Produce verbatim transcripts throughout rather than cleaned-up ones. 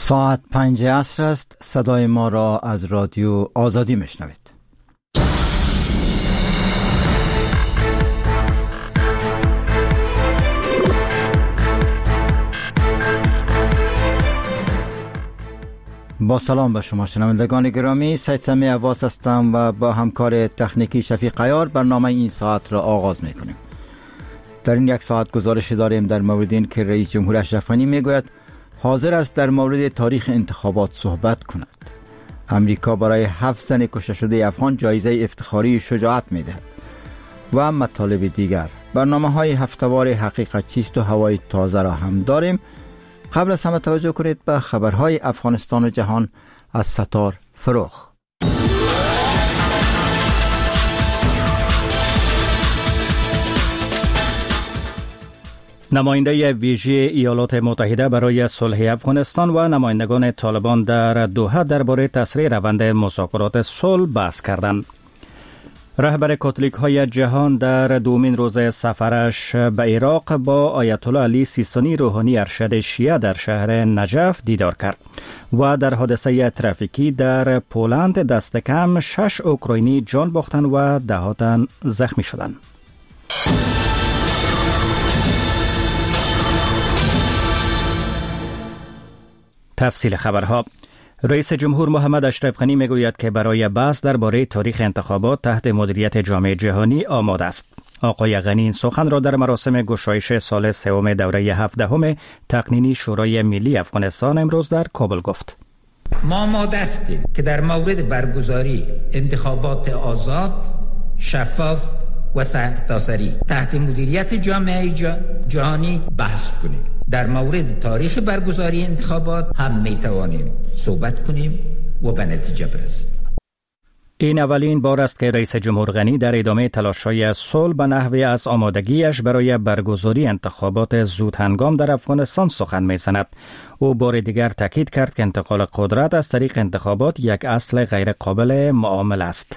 ساعت پنج عصر است. صدای ما را از رادیو آزادی میشنوید. با سلام به شما شنوندگان گرامی، سید سمی عباس هستم و با همکار تکنیکی شفیق عیار برنامه این ساعت را آغاز میکنیم. در این یک ساعت گزارش داریم در مورد این که رئیس جمهور اشرف غنی میگوید حاضر است در مورد تاریخ انتخابات صحبت کند. امریکا برای هفت زن کشته شده افغان جایزه افتخاری شجاعت میدهد و مطالب دیگر. برنامه‌های هفته‌وار حقیقت چیست و هوای تازه را هم داریم. قبل از همه توجه کنید به خبرهای افغانستان و جهان از ستار فروخ. نماینده ویژه ایالات متحده برای صلح افغانستان و نمایندگان طالبان در دوحه درباره تسریع روند مذاکرات صلح بحث کردند. رهبر کاتولیک های جهان در دومین روز سفرش به عراق با آیت الله علی سیستانی روحانی ارشد شیعه در شهر نجف دیدار کرد و در حادثه ترافیکی در پولند دست کم شش اوکراینی جان باختند و ده تن زخمی شدند. تفصیل خبرها. رئیس جمهور محمد اشرف غنی میگوید که برای بحث درباره تاریخ انتخابات تحت مدیریت جامعه جهانی آماده است. آقای غنی این سخن را در مراسم گشایش سال سوم دوره هفدهم تقنینی شورای ملی افغانستان امروز در کابل گفت. ما آماده هستیم که در مورد برگزاری انتخابات آزاد، شفاف و سرتاسری تحت مدیریت جامعه جهانی بحث کنیم. در مورد تاریخ برگزاری انتخابات هم می توانیم صحبت کنیم و به نتیجه برسیم. این اولین بار است که رئیس جمهور غنی در ادامه تلاش‌های صلح به نحوی از آمادگیش برای برگزاری انتخابات زود هنگام در افغانستان سخن می‌زند. او بار دیگر تاکید کرد که انتقال قدرت از طریق انتخابات یک اصل غیر قابل معامله است.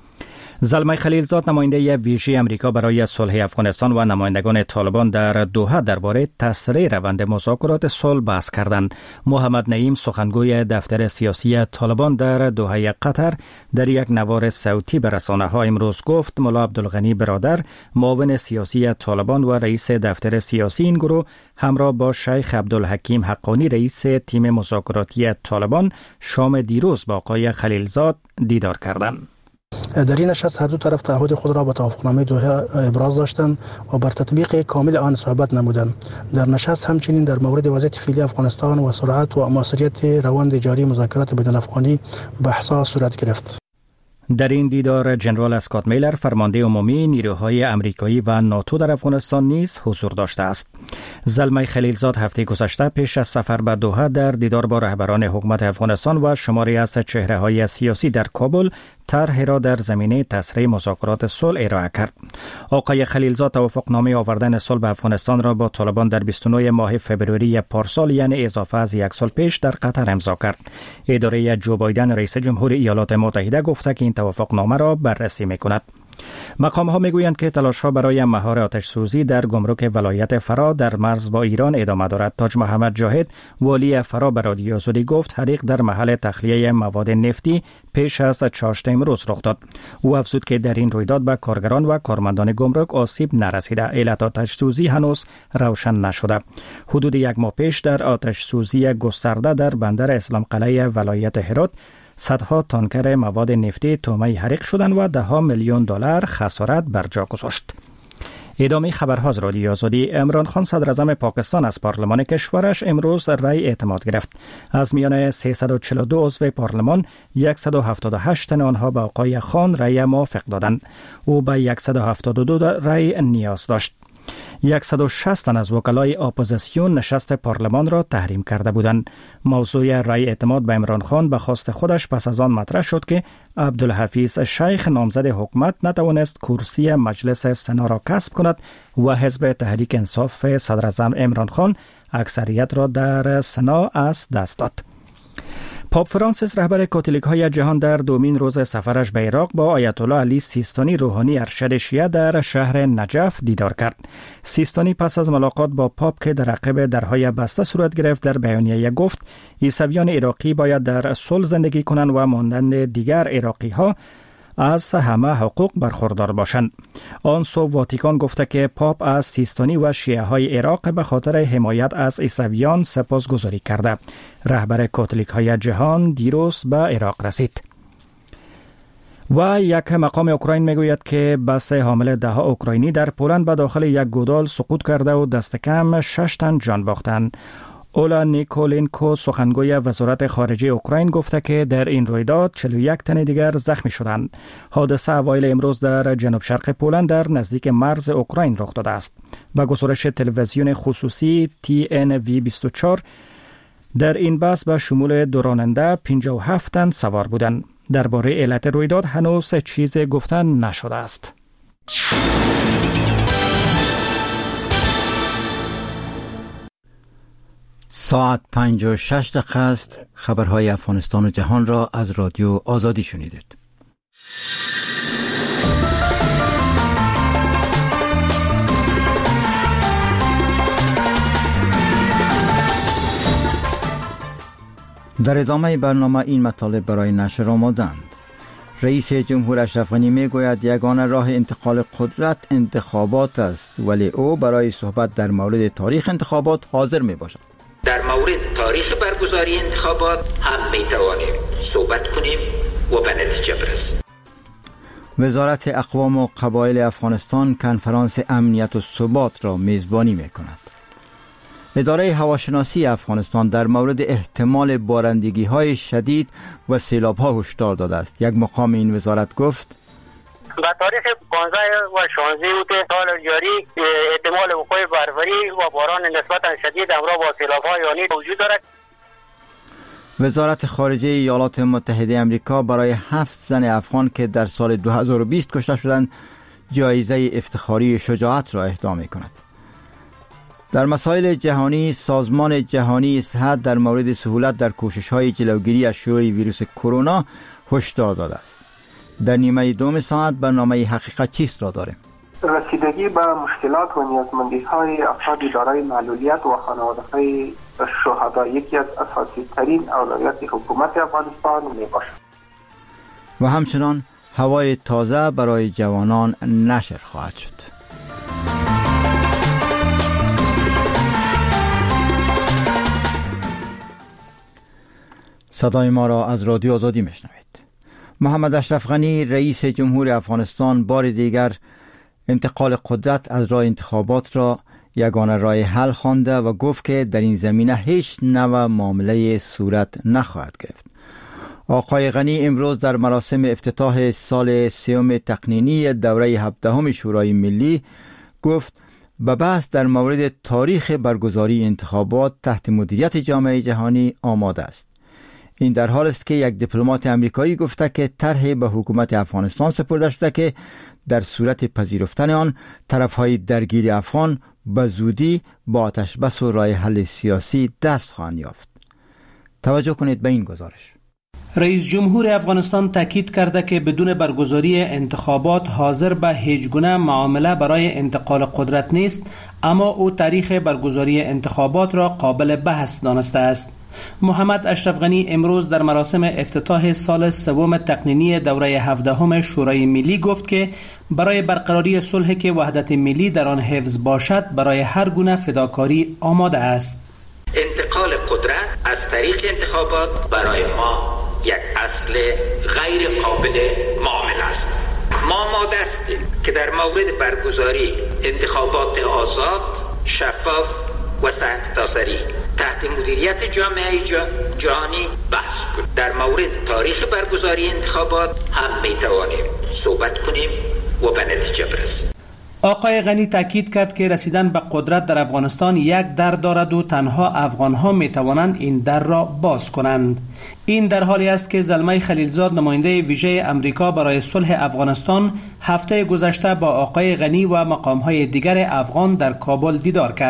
زلمه خلیلزاد نماینده ویژه امریکا برای صلح افغانستان و نمایندگان طالبان در دوحه درباره تسریع روند مذاکرات صلح بحث کردند. محمد نعیم سخنگوی دفتر سیاسی طالبان در دوحه قطر در یک نوار صوتی به رسانه‌ها امروز گفت ملا عبدالغنی برادر معاون سیاسی طالبان و رئیس دفتر سیاسی این گروه همراه با شیخ عبدالحکیم حقانی رئیس تیم مذاکراتی طالبان شام دیروز با آقای خلیلزاد دیدار کردند. در این نشست هر دو طرف تعهد خود را به توافقنامه دوحه ابراز داشتند و بر تطبیق کامل آن صحبت نمودند. در نشست همچنین در مورد وضعیت فعلی افغانستان و سرعت و مؤثریت روند جاری مذاکرات بین الافغانی بحث‌ها صورت گرفت. در این دیدار جنرال اسکات میلر فرمانده عمومی نیروهای امریکایی و ناتو در افغانستان نیز حضور داشته است. زلمه خلیلزاد هفته گذشته پیش از سفر به دوحه در دیدار با رهبران حکومت افغانستان و شماری از چهره‌های سیاسی در کابل طرحی را در زمینه تسریع مذاکرات صلح ارائه کرد. آقای خلیلزاد توافقنامه آوردن صلح به افغانستان را با طالبان در بیست و نه ماه فوریه پارسال یعنی اضافه از یک سال پیش در قطر امضا کرد. اداره جو بایدن رئیس جمهور ایالات متحده گفته که این توافقنامه را بررسی می‌کند. مقام‌ها می‌گویند که تلاش‌ها برای مهار آتش‌سوزی در گمرک ولایت فرا در مرز با ایران ادامه دارد. تاج محمد جاهد والی فرا به رادیو آزادی گفت حریق در محل تخلیه مواد نفتی پیش از چهارشنبه امروز رخ داد. او افزود که در این رویداد به کارگران و کارمندان گمرک آسیب نرسیده. علت آتش‌سوزی هنوز روشن نشده. حدود یک ماه پیش در آتش‌سوزی گسترده در بندر اسلام قلعه ولایت هرات صدها تانکر مواد نفتی طعمه حریق شدند و ده ها میلیون دلار خسارت بر جا گذاشت. ادامه خبرها از رادیو آزادی. عمران خان صدر اعظم پاکستان از پارلمان کشورش امروز رأی اعتماد گرفت. از میان سیصد و چهل و دو عضو پارلمان صد و هفتاد و هشت تن آنها به آقای خان رأی موافق دادند. او به صد و هفتاد و دو رأی نیاز داشت. صد و شصت تن از وکلای اپوزیسیون نشست پارلمان را تحریم کرده بودند. موضوع رأی اعتماد به عمران خان به خواست خودش پس از آن مطرح شد که عبدالحفیظ شیخ نامزد حکومت نتوانست کرسی مجلس سنا را کسب کند و حزب تحریک انصاف صدر اعظم عمران خان اکثریت را در سنا از دست داد. پاپ فرانسیس رهبر کاتولیک‌های جهان در دومین روز سفرش به عراق با آیت الله علی سیستانی روحانی ارشد شیعه در شهر نجف دیدار کرد. سیستانی پس از ملاقات با پاپ که در عقب درهای بسته صورت گرفت در بیانیه گفت عیسویان عراقی باید در صلح زندگی کنند و مانند دیگر عراقی‌ها از همه حقوق برخوردار باشند. آن سو واتیکان گفته که پاپ از سیستانی و شیعه های عراق به خاطر حمایت از عیسویان سپاسگزاری کرده. رهبر کاتولیک های جهان دیروز به عراق رسید. و یک مقام اوکراین میگوید که بس حامل ده ها اوکراینی در پولند به داخل یک گودال سقوط کرده و دست کم شش تن جان باختند. اولا نیکولینکو سخنگوی وزارت خارجه اوکراین گفته که در این رویداد چهل و یک تن دیگر زخمی شدند. حادثه اوایل امروز در جنوب شرق پولند در نزدیک مرز اوکراین رخ داده است. با گزارش تلویزیون خصوصی تی ان وی بیست و چهار در این بس به شمول دو راننده پنجاه و هفت تن سوار بودند. درباره علت رویداد هنوز چیز گفتن نشده است. ساعت پنج و شش دقیقه است. خبرهای افغانستان و جهان را از رادیو آزادی شنیدید. در ادامه برنامه این مطالب برای نشر آمادند. رئیس جمهور اشرف غنی می گوید یگانه راه انتقال قدرت انتخابات است، ولی او برای صحبت در مورد تاریخ انتخابات حاضر می باشد. در مورد تاریخ برگزاری انتخابات هم می توانیم صحبت کنیم و به نتیجه برسیم. وزارت اقوام و قبایل افغانستان کنفرانس امنیت و ثبات را میزبانی می کند. اداره هواشناسی افغانستان در مورد احتمال بارندگی های شدید و سیلاب ها هشدار داده است. یک مقام این وزارت گفت به تاریخ پانزده و شانزده سال جاری احتمال وقوع برفی و باران نسبتا شدید همراه با سیلاب‌های یعنی وجود دارد. وزارت خارجه ایالات متحده آمریکا برای هفت زن افغان که در سال دو هزار و بیست کشته شدند جایزه افتخاری شجاعت را اهدا می‌کند. در مسائل جهانی، سازمان جهانی صحت در مورد سهولت در کوشش‌های جلوگیری از شیوع ویروس کرونا هشدار داده است. در نیمه دوم ساعت برنامه حقیقت چیست را داریم. رسیدگی به مشکلات و نیازمندی‌های افراد دارای معلولیت و خانواده‌های شهدا یکی از اساسی ترین اولویات حکومت افغانستان میباشد. و همچنان هوای تازه برای جوانان نشر خواهد شد. صدای ما را از رادیو آزادی میشنوید. محمد اشرف غنی رئیس جمهور افغانستان بار دیگر انتقال قدرت از راه انتخابات را یگانه راه حل خوانده و گفت که در این زمینه هیچ نوع معامله صورت نخواهد گرفت. آقای غنی امروز در مراسم افتتاح سال سیوم تقنینی دوره هفدهم شورای ملی گفت به بحث در مورد تاریخ برگزاری انتخابات تحت مدیریت جامعه جهانی آماده است. این در حال است که یک دیپلمات آمریکایی گفته که طرحی به حکومت افغانستان سپرده شده که در صورت پذیرفتن آن طرفهای درگیر افغان به زودی با آتش بس و راه حل سیاسی دست خواهند یافت. توجه کنید به این گزارش. رئیس جمهور افغانستان تاکید کرده که بدون برگزاری انتخابات حاضر به هیچ گونه معامله برای انتقال قدرت نیست، اما او تاریخ برگزاری انتخابات را قابل بحث دانسته است. محمد اشرف غنی امروز در مراسم افتتاح سال سوم تقنینی دوره هفدهم شورای ملی گفت که برای برقراری صلح که وحدت ملی در آن حفظ باشد برای هر گونه فداکاری آماده است. انتقال قدرت از طریق انتخابات برای ما یک اصل غیر قابل معامله است. ما آماده هستیم که در مورد برگزاری انتخابات آزاد، شفاف و سخت‌گذاری تحت مدیریت جامعه جهانی بحث کنیم. در مورد تاریخ برگزاری انتخابات هم می توانیم صحبت کنیم و به نتیجه برسیم. آقای غنی تاکید کرد که رسیدن به قدرت در افغانستان یک در دارد و تنها افغان‌ها می توانند این در را باز کنند. این در حالی است که زلمه خلیلزاد نماینده ویژه امریکا برای صلح افغانستان هفته گذشته با آقای غنی و مقام‌های دیگر افغان در کابل دیدار کرد.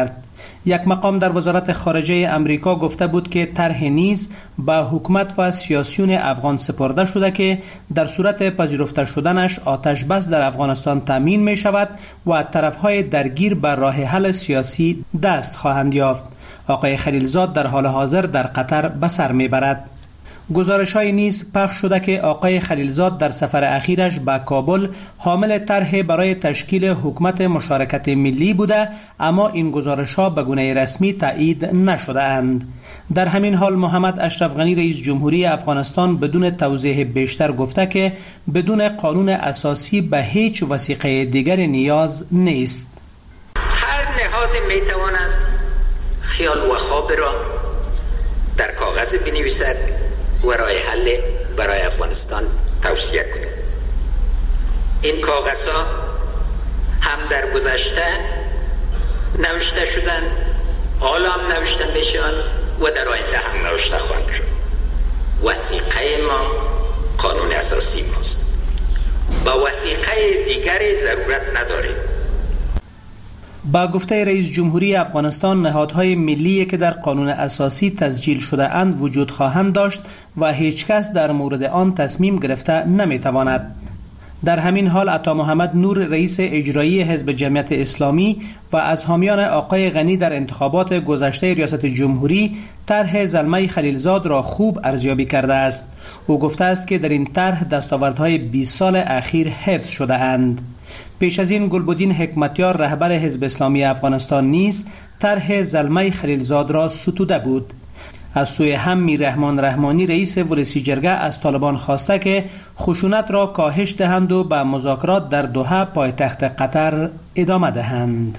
یک مقام در وزارت خارجه امریکا گفته بود که طرح نیز به حکومت و سیاسیون افغان سپرده شده که در صورت پذیرفته شدنش آتش بس در افغانستان تامین می شود و طرفهای درگیر به راه حل سیاسی دست خواهند یافت. آقای خلیلزاد در حال حاضر در قطر به سر می برد. گزارش‌های نیز پخش شده که آقای خلیلزاد در سفر اخیرش به کابل حامل طرح برای تشکیل حکومت مشارکت ملی بوده، اما این گزارش‌ها به گونه رسمی تایید نشده اند. در همین حال محمد اشرف غنی رئیس جمهوری افغانستان بدون توضیح بیشتر گفته که بدون قانون اساسی به هیچ وثیقه دیگر نیاز نیست. هر نهاد میتواند خیال و خواب را در کاغذ بنویسد و راه حل برای افغانستان توصیه کنید. این کاغذها هم در گذشته نوشته شدن، حالا هم نوشته میشن و در آینده هم نوشته خواهند شد. وثیقه ما قانون اساسی ماست. با وثیقه دیگری ضرورت نداریم. با گفته رئیس جمهوری افغانستان، نهادهای ملی که در قانون اساسی تسجیل شده اند وجود خواهند داشت و هیچ کس در مورد آن تصمیم گرفته نمیتواند. در همین حال عطا محمد نور رئیس اجرایی حزب جمعیت اسلامی و از حامیان آقای غنی در انتخابات گذشته ریاست جمهوری طرح زلمه خلیلزاد را خوب ارزیابی کرده است. او گفته است که در این طرح دستاوردهای بیست سال اخیر حفظ شده اند. پیش از این گلبدین حکمتیار رهبر حزب اسلامی افغانستان نیز طرح زلمه خلیلزاد را ستوده بود. از سوی هم میررحمان رحمانی رئیس ولسی جرگه از طالبان خواسته که خشونت را کاهش دهند و به مذاکرات در دوحه پایتخت قطر ادامه دهند.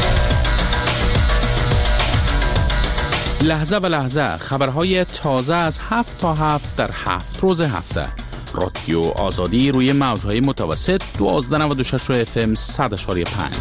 لحظه به لحظه خبرهای تازه از هفت تا هفت در هفت روز هفته. رادیو آزادی روی موجهای متوسط دوازده و نود و شش اف ام صد اشاری پنج.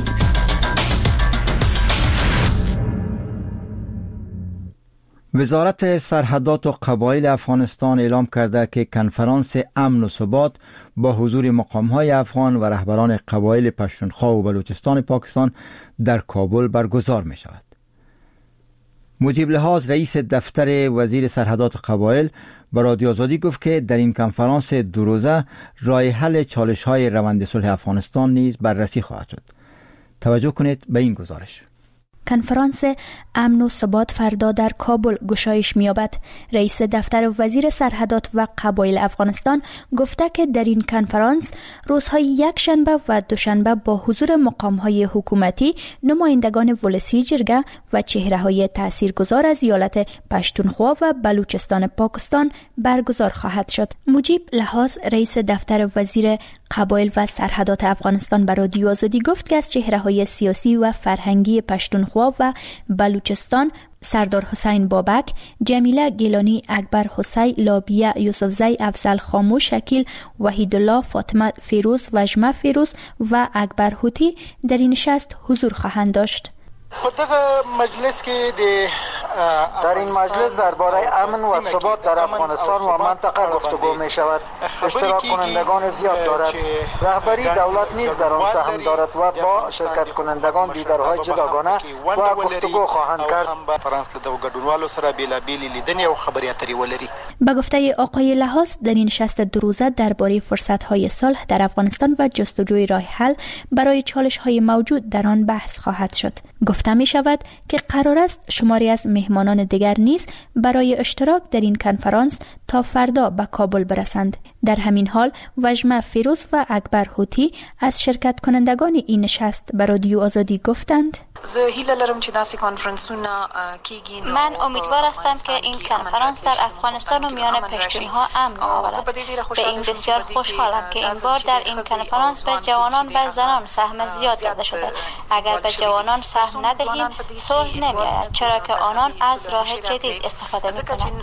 وزارت سرحدات و قبایل افغانستان اعلام کرده که کنفرانس امن و ثبات با حضور مقام‌های افغان و رهبران قبایل پشتونخوا و بلوچستان پاکستان در کابل برگزار می شود. مجیب لحاظ رئیس دفتر وزیر سرحدات و قبایل به رادیو آزادی گفت که در این کنفرانس دو روزه راه حل چالش‌های روند صلح افغانستان نیز بررسی خواهد شد. توجه کنید به این گزارش. کنفرانس امن و ثبات فردا در کابل گشایش می‌یابد. رئیس دفتر وزیر سرحدات و قبایل افغانستان گفته که در این کنفرانس روزهای یک شنبه و دوشنبه با حضور مقام‌های حکومتی، نمایندگان ولسی جرگه و چهره‌های تاثیرگذار از ایالت پشتونخوا و بلوچستان پاکستان برگزار خواهد شد. مجیب لحاظ رئیس دفتر وزیر قبایل و سرحدات افغانستان به رادیو آزادی گفت که از چهره‌های سیاسی و فرهنگی پشتونخوا و بلوچستان سردار حسین بابک، جمیله گیلانی، اکبر حسین، لابیه یوسفزی، افضل خاموش، شکیل وحیدالله، فاطمه فیروز، وجمه فیروز و اکبر هوتی در این نشست حضور خواهند داشت. مجلس که در این مجلس درباره امن و ثبات در افغانستان و منطقه گفتگو می شود. اشتراک کنندگان زیاد دارد. رهبری دولت نیز در آن سهم دارد و با شرکت کنندگان دیدارهای جداگانه و گفتگو خواهند کرد. به گفته آقای لحاظ در این نشست دو روزه درباره فرصت‌های صلح در افغانستان و جستجوی راه حل برای چالش‌های موجود در آن بحث خواهد شد. گفته می شود که قرار است شماری از مهمانان دیگر نیز برای اشتراک در این کنفرانس تا فردا به کابل برسند. در همین حال وجمه فیروز و اکبر هوتی از شرکت کنندگان این نشست به رادیو آزادی گفتند: من امیدوار هستم که این کنفرانس در افغانستان و میان پشتونها امن آورد. به این بسیار خوشحالم که این بار در این کنفرانس به جوانان و زنان سهم زیاد داده شده. اگر به جوانان سهم ندهیم صلح نمیآید، چرا که آنان از راه جدید استفاده میکنند.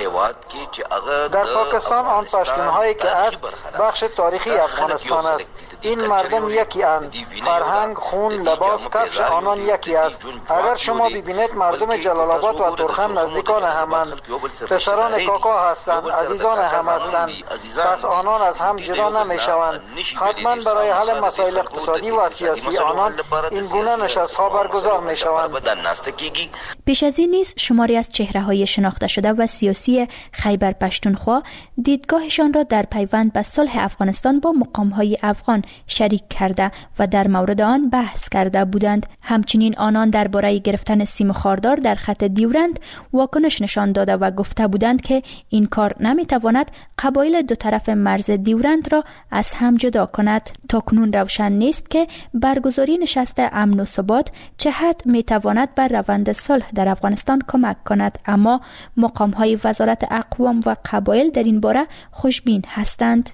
در پاکستان آن پشتونهایی که از بخش تاریخی افغانستان است. این مردم یکی اند. فرهنگ، خون، لباس، کفش آنان یکی است. اگر شما ببینید مردم جلال آباد و ترخم نزدیکان همند، پسران کاکا هستند، عزیزان هم هستند، پس آنان از هم جدا نمی شوند. حتما برای حل مسائل اقتصادی و سیاسی آنان این گونه نشست‌ها برگزار می شوند. پیش از این نیز شماری از چهره‌های شناخته شده و سیاسی خیبر پشتونخوا دیدگاهشان را در پیوند به صلح افغانستان با مقام‌های افغان شریک کرده و در مورد آن بحث کرده بودند. همچنین آنان درباره گرفتن سیم خاردار در خط دیورند واکنش نشان داده و گفته بودند که این کار نمیتواند قبایل دو طرف مرز دیورند را از هم جدا کند. تاکنون روشن نیست که برگزاری نشست امن و ثبات چه حد میتواند بر روند صلح در افغانستان کمک کند، اما مقام‌های وزارت اقوام و قبایل در این باره خوشبین هستند.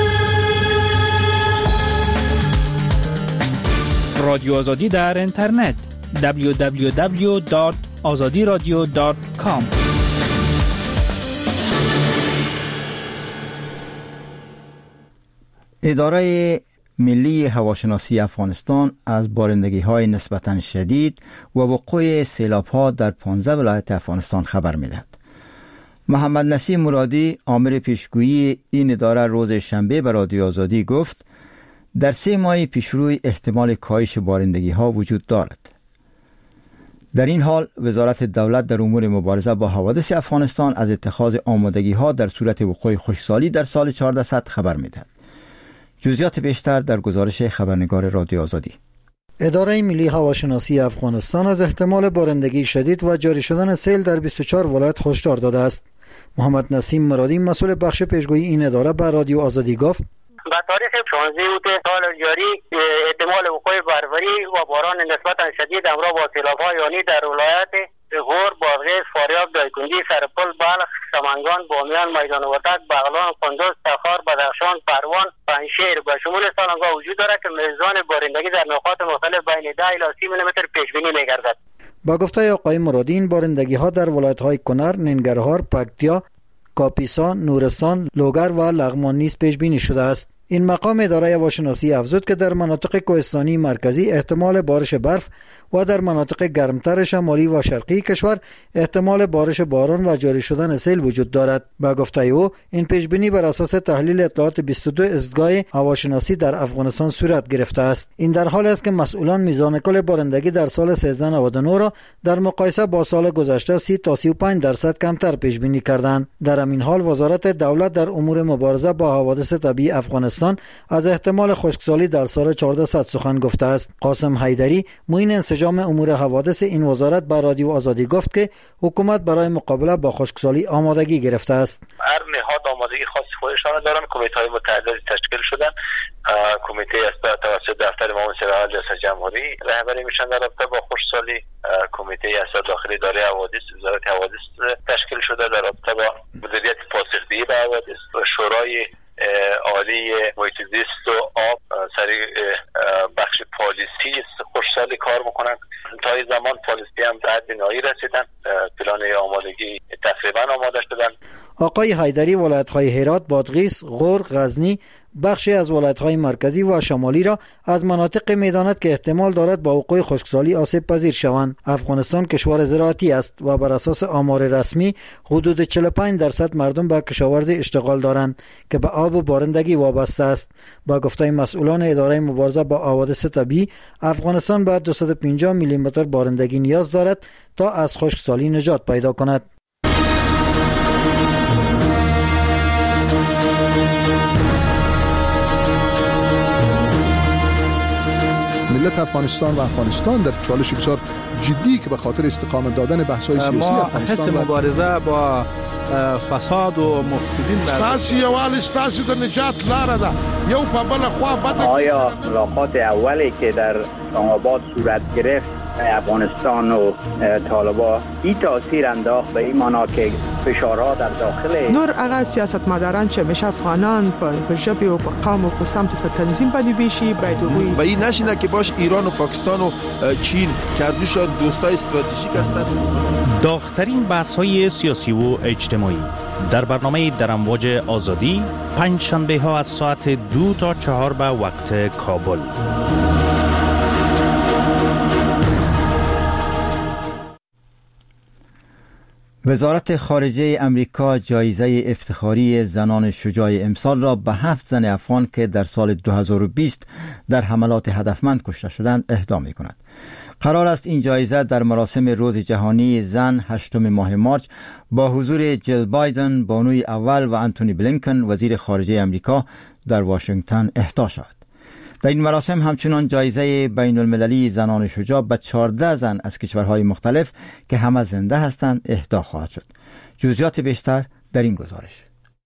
رادیو آزادی در اینترنت دبلیو دبلیو دبلیو دات آزادی رادیو دات کام. اداره ملی هواشناسی افغانستان از بارندگی‌های نسبتاً شدید و وقوع سیلاب‌ها در پانزده ولایت افغانستان خبر می‌دهد. محمد نسیم مرادی، آمر پیشگویی این اداره، روز شنبه به رادیو آزادی گفت در سه ماه پیشروی احتمال کاهش بارندگی‌ها وجود دارد. در این حال وزارت دولت در امور مبارزه با حوادث افغانستان از اتخاذ آمادگی‌ها در صورت وقوع خشکسالی در سال چهاردهصد خبر می‌دهد. جزئیات بیشتر در گزارش خبرنگار رادیو آزادی. اداره ملی هواشناسی افغانستان از احتمال بارندگی شدید و جاری شدن سیل در بیست و چهار ولایت هشدار داده است. محمد نسیم مرادی، مسئول بخش پیشگویی این اداره، به رادیو آزادی گفت: به تاریخ شانزده اوت سال جاری احتمال وقوع برفی و باران نسبتا شدید همراه با سیلاب‌ها یعنی در ولایت غور، بادغیس، فاریاب، دایکنډي، سرپل، بلخ، سمنگان، بامیان، میدان وردک، بغلان، کندز، تخار، بدخشان، پروان، پنجشیر و شمول سالنگاه وجود دارد که میزان بارندگی در نقاط مختلف بین ده الی سی میلیمتر پیش بینی می‌گردد. با گفته آقای مرادی، این بارندگی‌ها در ولایت‌های کنر، ننگرهار، پکتیا، کاپیسا، نورستان، لوگر و لغمان نیز پیش بینی شده است. این مقام اداره هواشناسی افزود که در مناطق کوهستانی مرکزی احتمال بارش برف و در مناطق گرمتر شمالی و شرقی کشور احتمال بارش باران و جاری شدن سیل وجود دارد. با گفته او، این پیش بینی بر اساس تحلیل اطلاعات بیست و دو ایستگاه هواشناسی در افغانستان صورت گرفته است. این در حالی است که مسئولان میزان کل بارندگی در سال سیزده نود و نه را در مقایسه با سال گذشته سی تا سی و پنج درصد کمتر پیش بینی کردند. در همین حال وزارت دولت در امور مبارزه با حوادث طبیعی افغانستان از احتمال خشکسالی در سال چهاردهصد سخن گفته است. قاسم حیدری، معین انسجام امور حوادث این وزارت، به رادیو آزادی گفت که حکومت برای مقابله با خشکسالی آمادگی گرفته است. هر نهاد آمادگی خاصی خودشان دارن. کمیته‌های متعددی تشکیل شدن. کمیته است توسط دفتر معاون سرعت ریاست جمهوری رهبری میشن در رابطه با خشکسالی. کمیته است داخلی اداره حوادث وزارت حوادث تشکیل شده در رابطه با مدیریت پاسخگویی به حوادث. شورای عالی محیط زیست و آب سری بخش پالیسی خشکسالی کار میکنن. تا این زمان پالیسی هم به حد نهایی رسیدن. پلان آمادگی تقریبا آماده شدن. آقای حیدری ولایت‌های هرات، بادغیس، غور، غزنی، بخشی از ولایت‌های مرکزی و شمالی را از مناطق می‌داند که احتمال دارد با وقوع خشکسالی آسیب پذیر شوند. افغانستان کشور زراعتی است و بر اساس آمار رسمی حدود چهل و پنج درصد مردم به کشاورزی اشتغال دارند که به آب و بارندگی وابسته است. با گفته مسئولان اداره مبارزه با حوادث طبیعی، افغانستان به دویست و پنجاه میلی متر بارندگی نیاز دارد تا از خشکسالی نجات پیدا کند. ملت افغانستان و افغانستان در چالش بسیار جدی که به خاطر استقامت دادن بحث‌های سیاسی افغانستان ما حس مبارزه با فساد و مفسدین ستاسي یوال ستاسي د نجات لاره ده یو په بل خوا بد. آیا ملاقات اولی که در آباد صورت گرفت افغانستان و طالبان این تاثیر انداخت به این معنا که فشارها در داخل نور هغه سیاستمداران چې مشه افغانان په ژبه او په قوم او په سمت په تنظیم باندې بشي باید وي و این نشینه که باش ایران و پاکستان و چین کردوش دوستای استراتژیک هستند. داغ‌ترین بحث‌های سیاسی و اجتماعی در برنامه در امواج آزادی پنج شنبه ها از ساعت دو تا چهار به وقت کابل. وزارت خارجه امریکا جایزه افتخاری زنان شجاع امسال را به هفت زن افغان که در سال دو هزار و بیست در حملات هدفمند کشته شدند اهدا می کند. قرار است این جایزه در مراسم روز جهانی زن هشتم ماه مارچ با حضور جیل بایدن بانوی اول و انتونی بلینکن وزیر خارجه امریکا در واشنگتن اهدا شود. در این مراسم همچنان جایزه بین المللی زنان شجاع به چهارده زن از کشورهای مختلف که همه زنده هستند اهدا خواهد شد. جزئیات بیشتر در این گزارش.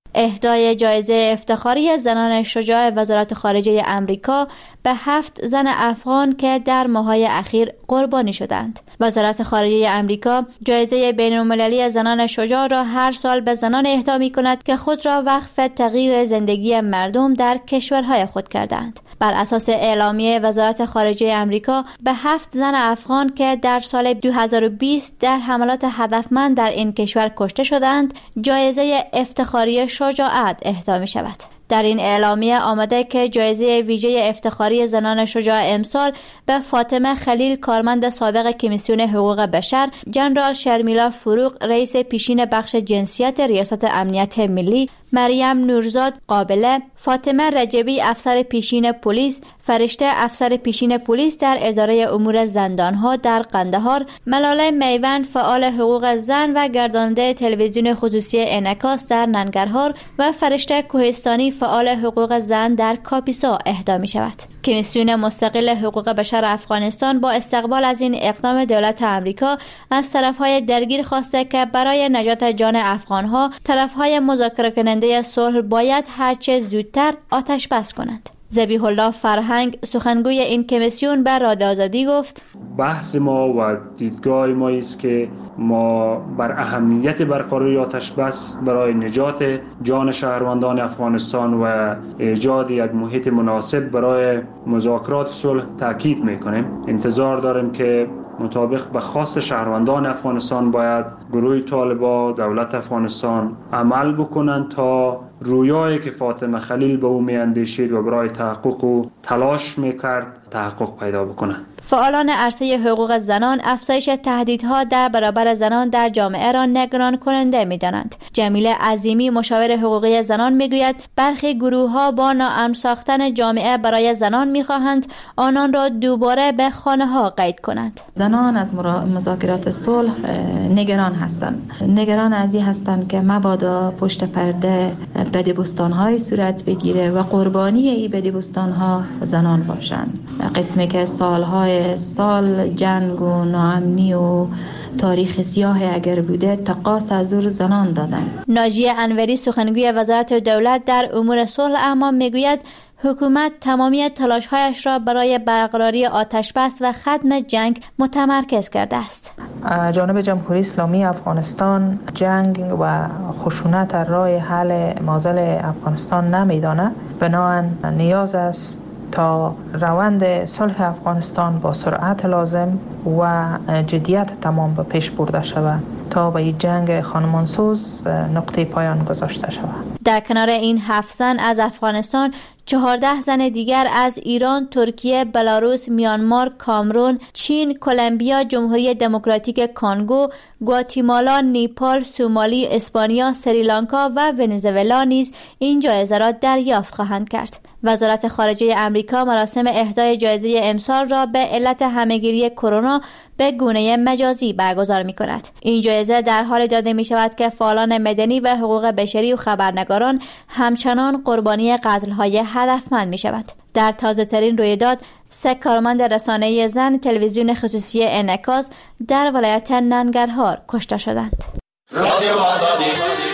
اهدای جایزه افتخاری زنان شجاع وزارت خارجه امریکا به هفت زن افغان که در ماه‌های اخیر قربانی شدند. وزارت خارجه امریکا جایزه بین‌المللی زنان شجاع را هر سال به زنان اهدا می‌کند که خود را وقف تغییر زندگی مردم در کشورهای خود کردند. بر اساس اعلامیه وزارت خارجه امریکا به هفت زن افغان که در سال دو هزار و بیست در حملات هدفمند در این کشور کشته شدند، جایزه افتخاری شجاعت اهدا می شود. در این اعلامیه آمده که جایزه ویژه افتخاری زنان شجاع امسال به فاطمه خلیل کارمند سابق کمیسیون حقوق بشر، جنرال شرمیلا فروغ رئیس پیشین بخش جنسیت ریاست امنیت ملی، مریم نورزاد قابله، فاطمه رجبی افسر پیشین پلیس، فرشته افسر پیشین پلیس در اداره امور زندانها در قندهار، ملاله میوند فعال حقوق زن و گرداننده تلویزیون خصوصی انعکاس در ننگرهار و فرشته کوهستانی فعال حقوق زن در کاپیسا اهدا می شود. کمیسیون مستقل حقوق بشر افغانستان با استقبال از این اقدام دولت آمریکا از طرفهای درگیر خواسته که برای نجات جان افغانها طرفهای مذاکره کننده صلح باید هرچه زودتر آتش بس کنند. ذبیح الله فرهنگ سخنگوی این کمیسیون به رادیو آزادی گفت: بحث ما و دیدگاه ما است که ما بر اهمیت برقراری آتش بس برای نجات جان شهروندان افغانستان و ایجاد یک محیط مناسب برای مذاکرات صلح تاکید میکنیم. انتظار داریم که مطابق به خواست شهروندان افغانستان باید گروه طالبان دولت افغانستان عمل بکنند تا رویایی که فاطمه خلیل به او میاندیشید و برای تحقق او تلاش میکرد تحقق پیدا بکنند. فعالان عرصه حقوق زنان افزایش تهدیدها در برابر زنان در جامعه را نگران کننده می‌دانند. جمیله عظیمی مشاور حقوقی زنان میگوید برخی گروه‌ها با ناامن ساختن جامعه برای زنان می‌خواهند آنان را دوباره به خانه‌ها قید کنند. زنان از مذاکرات صلح نگران هستند. نگران از این هستند که مبادا پشت پرده بدبستان‌های صورت بگیره و قربانی این بدبستان‌ها زنان باشند. قسمی که سال‌های سال جنگ و ناامنی و تاریخ سیاه اگر بوده تقاص از او زنان دادن. ناجیه انوری سخنگوی وزارت دولت در امور صلح اما میگوید حکومت تمامی تلاش‌هایش را برای برقراری آتش بس و ختم جنگ متمرکز کرده است. جانب جمهوری اسلامی افغانستان جنگ و خشونت راه حل معضل افغانستان نمی‌داند. بنابراین نیاز است تا روند صلح افغانستان با سرعت لازم و جدیت تمام به پیش برده شود تا به این جنگ خانمانسوز نقطه پایان گذاشته شود. در کنار این هفت زن از افغانستان، چهارده زن دیگر از ایران، ترکیه، بلاروس، میانمار، کامرون، چین، کلمبیا، جمهوری دموکراتیک کانگو، گواتیمالا، نیپال، سومالی، اسپانیا، سریلانکا و ونزوئلا نیز این جایزه را دریافت خواهند کرد. وزارت خارجه امریکا مراسم اهدای جایزه امسال را به علت همهگیری کرونا به گونه مجازی برگزار می کند. این جایزه در حال داده می شود که فعالان مدنی و حقوق بشری و خبرنگاران همچنان قربانی قتل‌های هدفمند می شود. در تازه ترین رویداد، سه کارمند رسانه‌ای زن تلویزیون خصوصی انعکاس در ولایت ننگرهار کشته شدند. رادیو آزادی.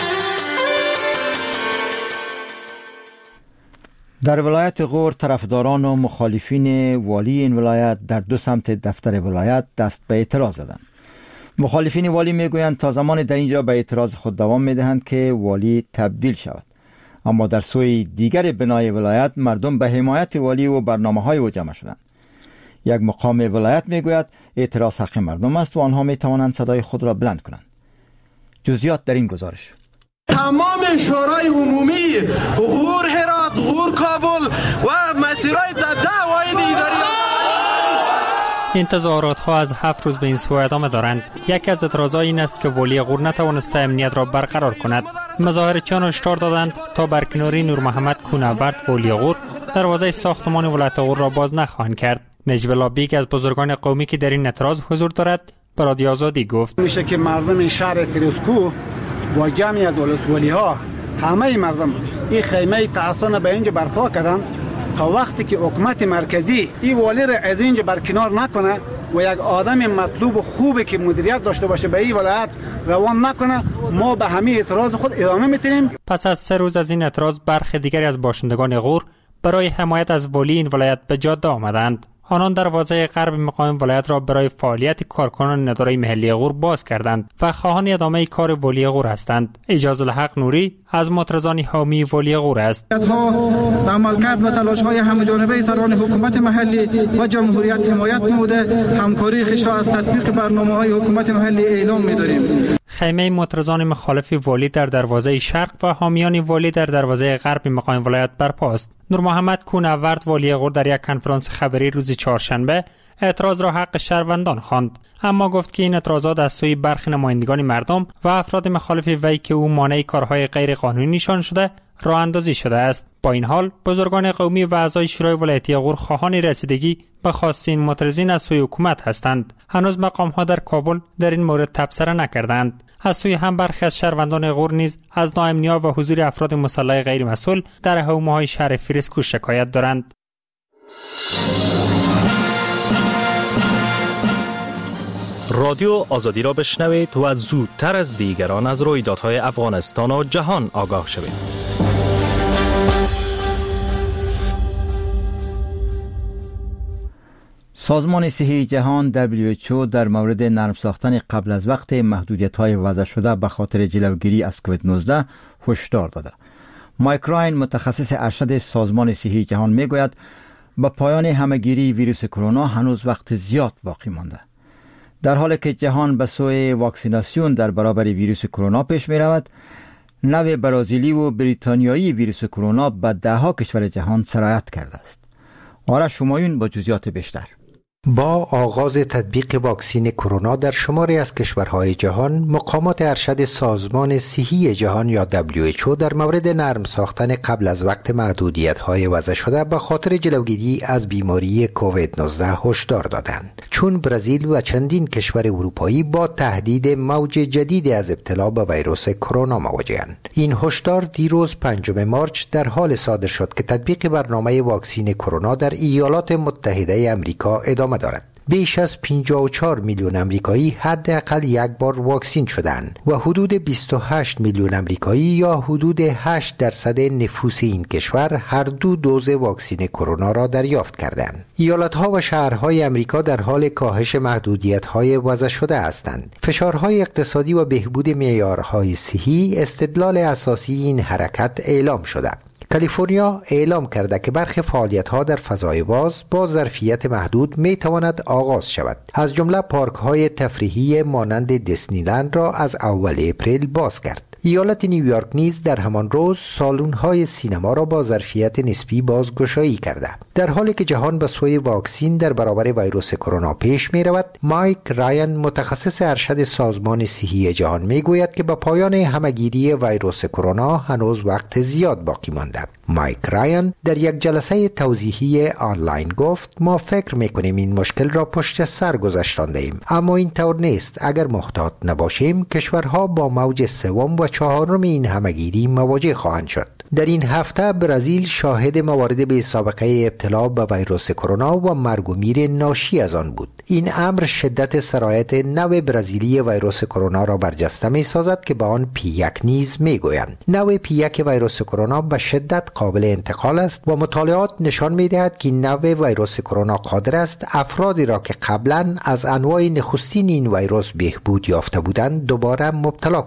در ولایت غور طرفداران و مخالفین والی این ولایت در دو سمت دفتر ولایت دست به اعتراض زدند. مخالفین والی میگویند تا زمان در اینجا به اعتراض خود دوام میدهند که والی تبدیل شود، اما در سوی دیگر بنای ولایت مردم به حمایت والی و برنامه‌های او جمع شدند. یک مقام ولایت میگوید اعتراض حق مردم است و آنها میتوانند صدای خود را بلند کنند. جزئیات در این گزارش. تمام شورای عمومی غور هرات، غور کابل و مسیرهای ده واحد اداری این تظاهرات ها از هفت روز به این سو ادامه دارند. یکی از اعتراضات این است که والی غور نتوانسته امنیت را برقرار کند. مظاهرچیان هشدار دادند تا برکناری نور محمد کونورد والی غور دروازه ساختمان ولایت غور را باز نخواهند کرد. نجیب الله بیگ از بزرگان قومی که در این اعتراض حضور دارد به رادیو آزادی گفت میشه که مردم شهر فیروزکوه با جمعی از ولسوالی ها همه مردم این خیمه تحصن به اینجا برپا کردن تا وقتی که حکومت مرکزی این والی را از اینجا برکنار نکنه و یک آدم مطلوب خوبه که مدیریت داشته باشه به این ولایت روان نکنه، ما به همه اعتراض خود ادامه میتونیم. پس از سه روز از این اعتراض برخی دیگری از باشندگان غور برای حمایت از والی این ولایت به جاده آمدند. آنان دروازه غرب مقام ولایت را برای فعالیت کارکنان اداره محلی غور باز کردند و خواهان ادامه کار والی غور هستند. اجازه الحق نوری از معترضان حامی والی غور است. عملکرد و تلاش‌های همه‌جانبه سران حکومت محلی و جمهوریت حمایت نموده همکاری خویش را از تطبیق برنامه‌های حکومت محلی اعلام می‌داریم. خیمه معترضان مخالف والی در دروازه شرق و حامیان والی در دروازه غرب مقام ولایت برپاست. نور محمد کونورد والی غور در یک کنفرانس خبری روز چهارشنبه اعتراض را حق شهروندان خواند، اما گفت که این اعتراضات از سوی برخی نمایندگان مردم و افراد مخالف وی که او مانع کارهای غیر قانونی نشان شده راه اندازی شده است. با این حال بزرگان قومی و اعضای شورای ولایتی غور خواهان رسیدگی به خواستین معترضین از سوی حکومت هستند. هنوز مقام ها در کابل در این مورد تبصره نکردند. از سوی هم برخی از شهروندان غور نیز از ناامنی و حضور افراد مسلح غیر مسئول در حومه‌های شهر فیروزکوه شکایت دارند. رادیو آزادی را بشنوید و زودتر از دیگران از رویدادهای افغانستان و جهان آگاه شوید. سازمان صحی جهان دبلیو اچ او در مورد نرم ساختن قبل از وقت محدودیت‌های وضع شده به خاطر جلوگیری از کووید نوزده هشدار داده. مایک راین متخصص ارشد سازمان صحی جهان میگوید با پایان همهگیری ویروس کرونا هنوز وقت زیاد باقی مانده. در حالی که جهان به سوی واکسیناسیون در برابر ویروس کرونا پیش می رود، نو برازیلی و بریتانیایی ویروس کرونا به ده ها کشور جهان سرایت کرده است. آرش همایون با جزئیات بیشتر. با آغاز تطبیق واکسین کرونا در شماری از کشورهای جهان، مقامات ارشد سازمان صحی جهان یا دبلیو اچ او در مورد نرم ساختن قبل از وقت محدودیت‌های وضع شده به خاطر جلوگیری از بیماری کووید نوزده هشدار دادند، چون برزیل و چندین کشور اروپایی با تهدید موج جدید از ابتلا به ویروس کرونا مواجه‌اند. این هشدار دیروز پنجم مارس در حال صادر شد که تطبیق برنامه واکسین کرونا در ایالات متحده آمریکا ادامه دارد. بیش از پنجاه و چهار میلیون آمریکایی حداقل یک بار واکسین شدند و حدود بیست و هشت میلیون آمریکایی یا حدود هشت درصد نفوس این کشور هر دو دوز واکسین کرونا را دریافت کردند. ایالت‌ها و شهرهای آمریکا در حال کاهش محدودیت‌های وضع شده هستند. فشارهای اقتصادی و بهبود معیارهای صحی استدلال اساسی این حرکت اعلام شده. کالیفرنیا اعلام کرده که برخی فعالیت‌ها در فضای باز با ظرفیت محدود می‌تواند آغاز شود. از جمله پارک‌های تفریحی مانند دیسنیلند را از اول اپریل باز کرد. ایالت نیویورک نیز در همان روز سالن‌های سینما را با ظرفیت نسبی بازگشایی کرده. در حالی که جهان به سوی واکسین در برابر ویروس کرونا پیش می‌رود، مایک رایان متخصص ارشد سازمان صحی جهان می‌گوید که با پایان همهگیری ویروس کرونا هنوز وقت زیاد باقی مانده. مایک رایان در یک جلسه توضیحی آنلاین گفت: ما فکر می‌کنیم این مشکل را پشت سر گذاشته‌ایم، اما این طور نیست. اگر محتاط نباشیم، کشورها با موج سوم و چهارم این همهگیری مواجه خواهند شد. در این هفته برزیل شاهد موارد بی سابقه ابتلا به ویروس کرونا و مرگ و میر ناشی از آن بود. این امر شدت سرایت نو برزیلی ویروس کرونا را برجسته می سازد که به آن پی یک نیز می گویند. نو پی یک ویروس کرونا به شدت قابل انتقال است و مطالعات نشان می دهد که نو ویروس کرونا قادر است افرادی را که قبلا از انواع نخستین این ویروس بهبود یافته بودند دوباره مبتلا کند. در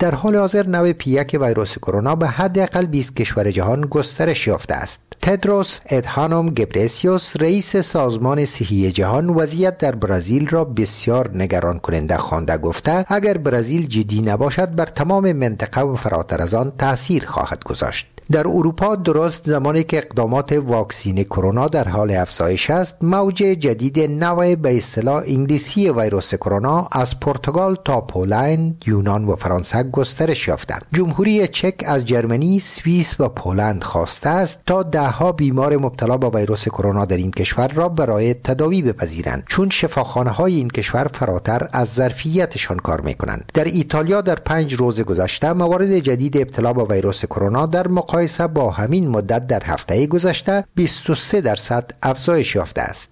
در حال حاضر نوع پی یک ویروس کرونا به حداقل بیست کشور جهان گسترش یافته است. تدروس ادهانوم گبرسیوس رئیس سازمان صحی جهان وضعیت در برزیل را بسیار نگران کننده خوانده گفته اگر برزیل جدی نباشد بر تمام منطقه و فراتر از آن تأثیر خواهد گذاشت. در اروپا درست زمانی که اقدامات واکسین کرونا در حال افزایش است، موج جدید نوع به اصطلاح انگلیسی ویروس کرونا از پرتغال تا پولند، یونان و فرانسه گسترش یافته. جمهوری چک از جرمنی، سوئیس و پولند خواسته است تا دهها بیمار مبتلا به ویروس کرونا در این کشور را برای تداوی بپذیرند، چون شفاخانه‌های این کشور فراتر از ظرفیتشان کار می‌کنند. در ایتالیا در پنج روز گذشته موارد جدید ابتلا به ویروس کرونا در مقایسه با همین مدت در هفته گذشته بیست و سه درصد افزایش یافته است.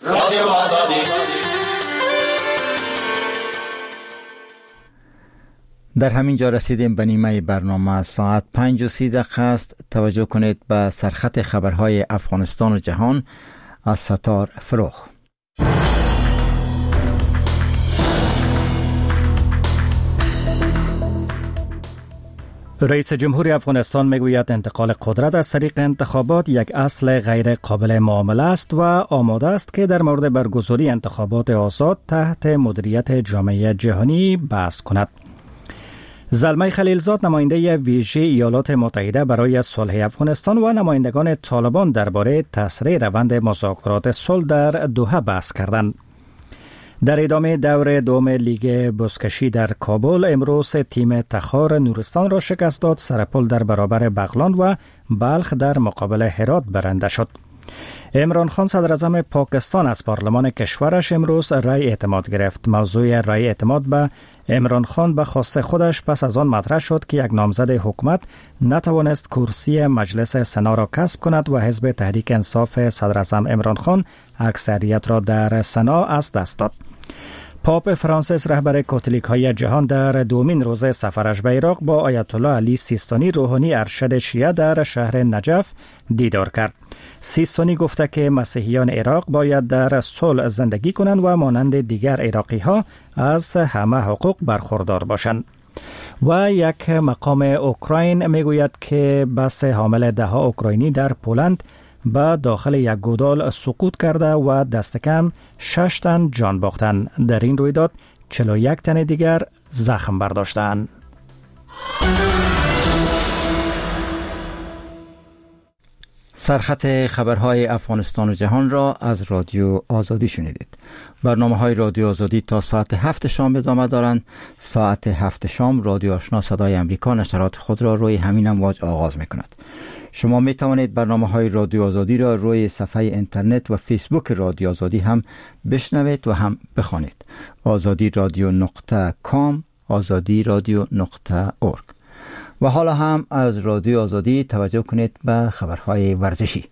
در همین جا رسیدیم به نیمه برنامه. ساعت پنج و سی دقیقه است. توجه کنید به سرخط خبرهای افغانستان و جهان از ستار فروخ. رئیس جمهور افغانستان میگوید انتقال قدرت از طریق انتخابات یک اصل غیر قابل معامله است و آماده است که در مورد برگزاری انتخابات آزاد تحت مدیریت جامعه جهانی بحث کند. زلمه خلیلزاد نماینده ویژه ایالات متحده برای صلح افغانستان و نمایندگان طالبان درباره تسریع روند مذاکرات صلح در دوحه بحث کردند. در ادامه دور دوم لیگ بزکشی در کابل امروز تیم تخار نورستان را شکست داد. سرپل در برابر بغلان و بلخ در مقابل هرات برنده شد. عمران خان صدر اعظم پاکستان از پارلمان کشورش امروز رای اعتماد گرفت. موضوع رای اعتماد به عمران خان به خواست خودش پس از آن مطرح شد که یک نامزد حکومت نتوانست کرسی مجلس سنا را کسب کند و حزب تحریک انصاف صدر اعظم عمران خان اکثریت را در سنا از دست داد. پاپ فرانسیس رهبر کاتولیک های جهان در دومین روز سفرش به عراق با آیت الله علی سیستانی روحانی ارشد شیعه در شهر نجف دیدار کرد. سیستانی گفته که مسیحیان عراق باید در صلح زندگی کنند و مانند دیگر عراقی ها از همه حقوق برخوردار باشند. و یک مقام اوکراین میگوید که بس حامل ده ها اوکراینی در پولند به داخل یک گودال سقوط کرده و دست کم شش تن جان باختند. در این رویداد چهل و یک تن دیگر زخم برداشتند. سرخط خبرهای افغانستان و جهان را از رادیو آزادی شنیدید. برنامه های رادیو آزادی تا ساعت هفت شام ادامه دارند. ساعت هفت شام رادیو آشنا صدای امریکا نشرات خود را روی همین امواج آغاز می کند. شما می توانید برنامه های رادیو آزادی را روی صفحه اینترنت و فیسبوک رادیو آزادی هم بشنوید و هم بخوانید. آزادی رادیو نقطه کام، آزادی رادیو نقطه اورگ. و حالا هم از رادیو آزادی توجه کنید به خبرهای ورزشی.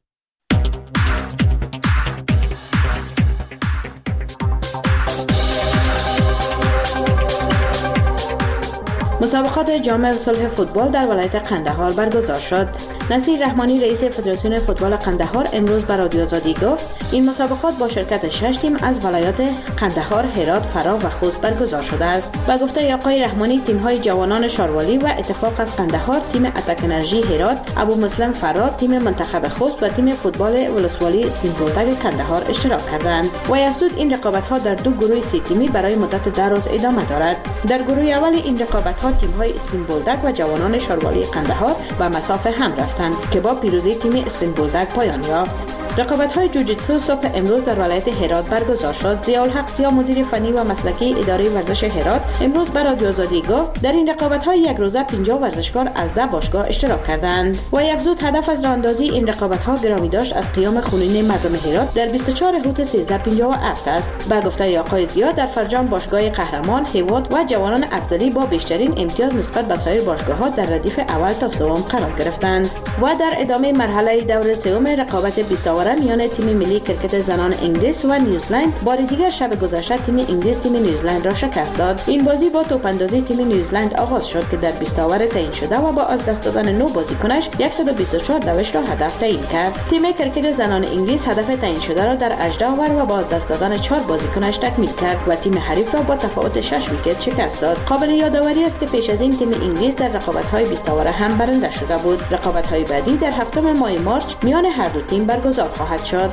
مسابقات جام صلح فوتبال در ولایت قندهار برگزار شد. نصیر رحمانی رئیس فدراسیون فوتبال قندهار امروز به رادیو آزادی گفت این مسابقات با شرکت شش تیم از ولایات قندهار، هرات، فرا و خوست برگزار شده است. و گفته آقای رحمانی تیم‌های جوانان شاروالی و اتفاق از قندهار، تیم اتک انرژی هرات، ابو مسلم فرا، تیم منتخب خوست و تیم فوتبال ولسوالی اسپین بولدک قندهار اشتراک کردند. و افزود این رقابت‌ها در دو گروه سه تیمی برای مدت ده روز ادامه دارد. در گروه اول این رقابت‌ها تیم‌های اسپین بولدک و جوانان شاروالی قندهار به مسافه هم رفتند که با پیروزی تیم اسپین بولدک پایان یافت. رقابت‌های جوجیتسو صبح امروز در ولایت هرات برگزار شد. ضیاءالحق سیا مدیر فنی و مسلکی اداره ورزش هرات امروز به رادیو آزادی گفت در این رقابت‌های یک روزه پنجاه ورزشکار از ده باشگاه اشتراک کردند. و افزود هدف از راه‌اندازی این رقابت‌ها گرامی داشت از قیام خونین مردم هرات در بیست و چهار هوت سیزده پنجاه و هفت است. به گفته آقای زیا در فرجام باشگاه قهرمان، هیوات و جوانان افضلی با بیشترین امتیاز نسبت به سایر باشگاه‌ها در ردیف اول تا سوم قرار گرفتند. و در ادامه مرحله دور سوم رقابت بیست دوباره میان تیم ملی کرکت زنان انگلیس و نیوزلند بار دیگر شب گذشته تیم انگلیس تیم نیوزلند را شکست داد. این بازی با توپاندازی تیم نیوزلند آغاز شد که در بیست اوور تعیین شده و با از دست دادن نه بازیکنش صد و بیست و چهار دوش را هدف تعیین کرد. تیم کرکت زنان انگلیس هدف تعیین شده را در هجده اوور و با از دست دادن چهار بازیکنش تکمیل کرد و تیم حریف را با تفاوت شش ویکت شکست داد. قابل یادآوری است که پیش از این تیم انگلیس در رقابت‌های بیست اوور هم برنده شده بود. رقابت‌های بعدی در هفتم ماه مارس میان هر دو تیم برگزار خواهد شد.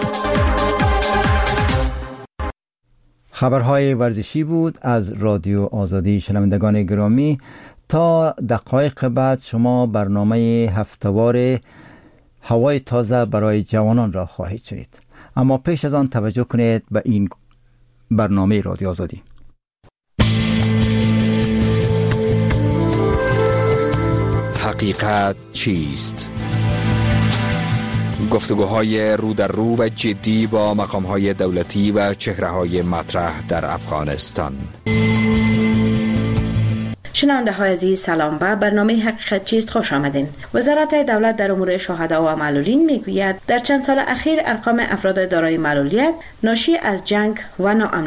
خبرهای ورزشی بود از رادیو آزادی. شنوندگان گرامی، تا دقایق بعد شما برنامه هفته‌وار هوای تازه برای جوانان را خواهید شنید. اما پیش از آن توجه کنید به این برنامه رادیو آزادی. حقیقت چیست؟ گفتگوهای رو در رو و جدی با مقام‌های دولتی و چهره‌های مطرح در افغانستان. شنونده های عزیز، سلام. به برنامه حقیقت چیست خوش آمدین. وزارت دولت در امور شهدا و معلولین میگوید در چند سال اخیر ارقام افراد دارای معلولیت ناشی از جنگ و ناامنیت